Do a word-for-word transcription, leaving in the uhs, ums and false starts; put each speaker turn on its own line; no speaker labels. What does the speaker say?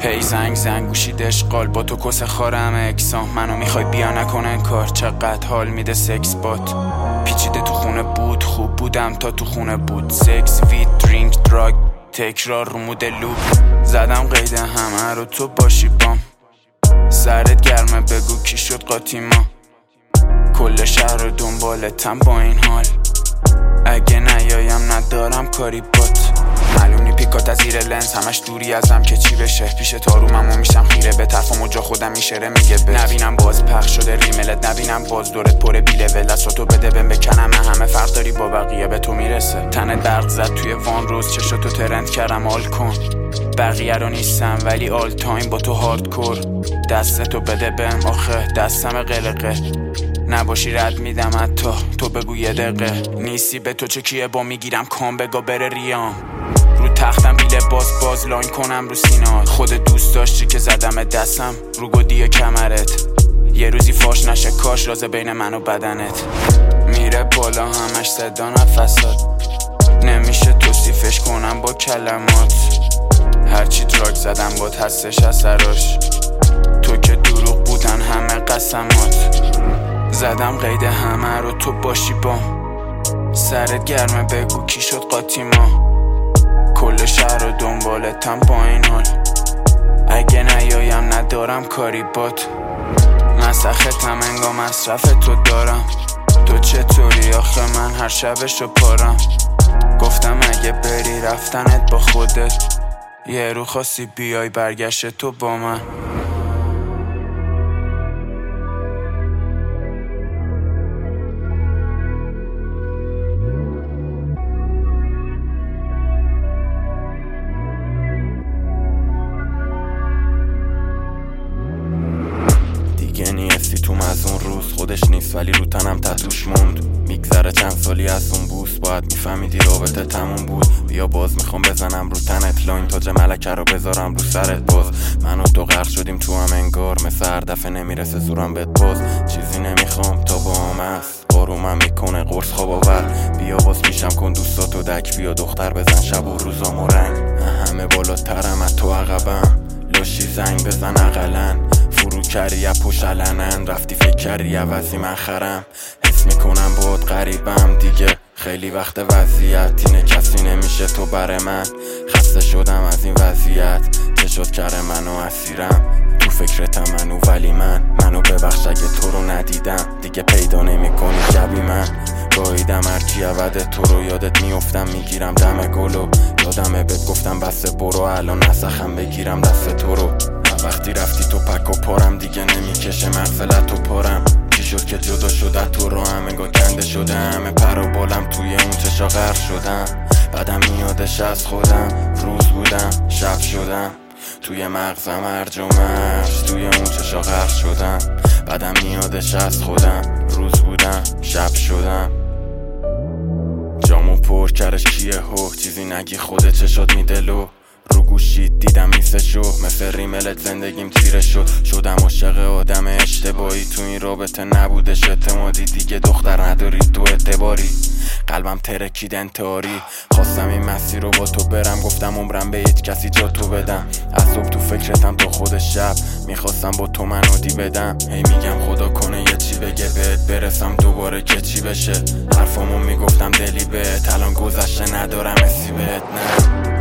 هی زنگ زنگ گوشید اشغال با تو کس خارم اکسام. منو میخوای بیا نکن انکار، چقدر حال میده سکس بات. پیچیده تو خونه بود، خوب بودم تا تو خونه بود. سکس وید درینک دراگ تکرار رو مود لوب. زدم قید همه رو تو باشی بام. سرت گرمه بگو کی شد قاطی ما. کل شهر رو دنبالتم با این حال. اگه نیایم ندارم کاری بات. معلوم نی پیکات از زیر لنز همش دوری ازم که چی بشه. پیش تارومم و میشم خیره به طرفم و جا خودم میشره میگه بت. نبینم باز پخش شده ریملت، نبینم باز دورت پر بیله ول. دستاتو بده بهم بکنم همه فرق داری با بقیه به تو میرسه. تنت برق زد توی وان روز چشاتو ترند کردم آل کن. بقیه رو نیستم ولی آل تایم با تو هاردکور. دستتو بده بهم آخه دستم قلقه. نباشی رد میدم حتی تو بگو یه دقیقه. نیستی به تو چه کیه با میگیرم کام بگا بره ریام. رو تختم بیله باز باز لاین کنم رو سینات. خود دوست داشتی که زدم دستم رو گودی کمرت. یه روزی فاش نشه کاش راز بین من و بدنت. میره بالا همش صدا نفسات. نمیشه توصیفش کنم با کلمات. هرچی دراگ زدم بات هستش اثراش. تو که دروغ بودن همه قسمات. زدم قید همه رو تو باشی بام. سرت گرمه بگو کی شد قاطی ما. کل شهر رو دنبالتم با این حال. اگه نیایم ندارم کاری بات. مسختم انگا مصرف تو دارم. تو چطوری آخه من هر شبشو پارم. گفتم اگه بری رفتنت با خودت. یه رو خواستی بیای برگشت تو با من.
دیگه نیستی تو از اون روز، خودش نیست ولی رو تنم تتوش موند. میگذره چند سالی از اون بوس، باید میفهمیدی رابطه تموم بود. بیا باز میخوام بزنم رو تنت لاین تاج ملکه رو بذارم رو سرت. باز من و تو غرق شدیم تو هم انگار، مثل هر دفعه نمیرسه زورم بهت. باز چیزی نمیخوام تا با هم هست، آرومم میکنه قرص خواب آور. بیا باز پیشم کن دوستاتو دک، بیا دختر بزن شب و روزام و رنگ. همه بالاترم از تو عقبم، لاشی زنگ بزن اقلن. فرو کردی پشت علنن، رفتی فکر کردی عوضی من خرم. حس میکنم باید غریبم دیگه، خیلی وقت وضعیت اینه کسی نمیشه تو بر من. خسته شدم از این وضعیت، چه شد کره منو اسیرم. تو فکرتم منو ولی من منو ببخش اگه تو رو ندیدم. دیگه پیدا نمیکنی شبی من گاییدم هرچی عوده تو رو. یادت میافتم میگیرم دم گلو. یادمه بهت گفتم بس برو، الان نسخم بگیرم دست تو رو. وقتی رفتی تو پک و پارم، دیگه نمیکشه منفلت و پارم. چی شد که جدا شده تو رو هم انگار کنده شده. همه پر و بالم توی اون چشا غرق شدم. بعدم میادش از خودم، روز بودم شب شدم. توی مغزم هرج و مرج، توی اون چشا غرق شدم. بعدم میادش از خودم، روز بودم شب شدم. جامو پر کرش کیه هو، چیزی نگی خودت چشات میدلو. رو گوشید دیدم میسشو، مثل ریملت زندگیم تیره شد. شدم عاشق آدم اشتباهی، تو این رابطه نبودش اعتمادی. دیگه دختر نداری تو اعتباری، قلبم ترکید انتحاری. خواستم این مسیر رو با تو برم، گفتم عمرم به هیچ کسی جا تو بدم. از صبح تو فکرتم تا خود شب، میخواستم با تو منو دی بدم. هی میگم خدا کنه یه چی بگه بهت برسم دوباره که چی بشه. حرفامو میگفتم دلی بهت، الان گذشته ندارم اسی بهت نه.